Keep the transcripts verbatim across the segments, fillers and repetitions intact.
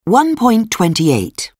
one point two eight.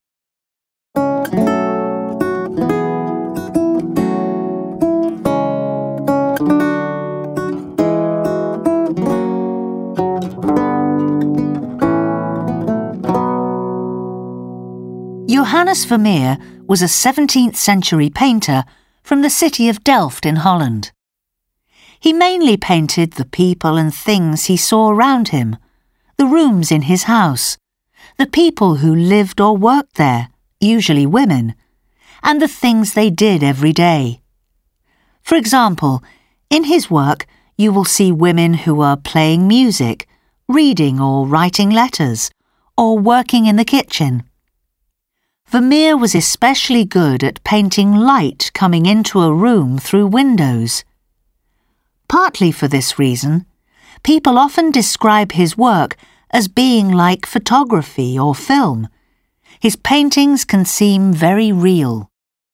Johannes Vermeer was a seventeenth century painter from the city of Delft in Holland. He mainly painted the people and things he saw around him, the rooms in his house, the people who lived or worked there, usually women, and the things they did every day. For example, in his work you will see women who are playing music, reading or writing letters, or working in the kitchen. Vermeer was especially good at painting light coming into a room through windows. Partly for this reason, people often describe his work as being like photography or film. His paintings can seem very real.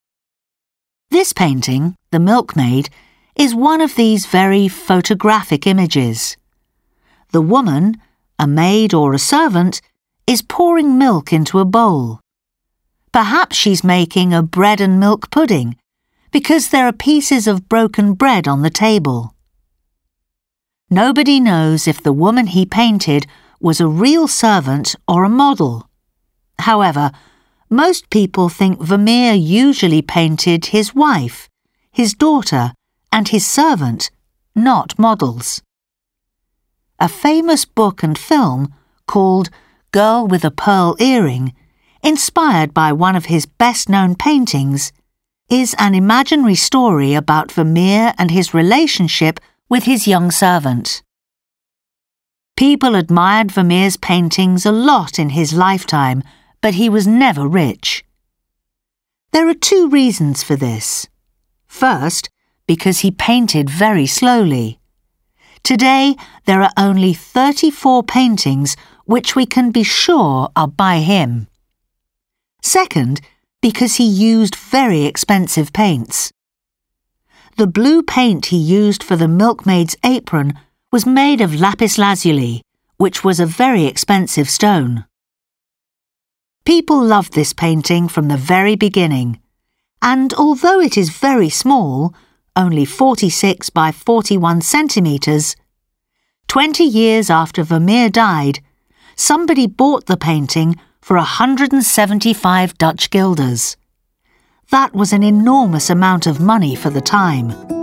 This painting, The Milkmaid, is one of these very photographic images. The woman, a maid or a servant, is pouring milk into a bowl. Perhaps she's making a bread and milk pudding, because there are pieces of broken bread on the table. Nobody knows if the woman he painted was a real servant or a model. However, most people think Vermeer usually painted his wife, his daughter, and his servant, not models. A famous book and film called Girl with a Pearl Earring, inspired by one of his best-known paintings, is an imaginary story about Vermeer and his relationship with his young servant. People admired Vermeer's paintings a lot in his lifetime, but he was never rich. There are two reasons for this. First, because he painted very slowly. Today, there are only thirty-four paintings which we can be sure are by him. Second, because he used very expensive paints. The blue paint he used for the milkmaid's apron was made of lapis lazuli, which was a very expensive stone. People loved this painting from the very beginning, and although it is very small, only forty-six by forty-one centimetres, twenty years after Vermeer died, somebody bought the painting for one hundred seventy-five Dutch guilders. That was an enormous amount of money for the time.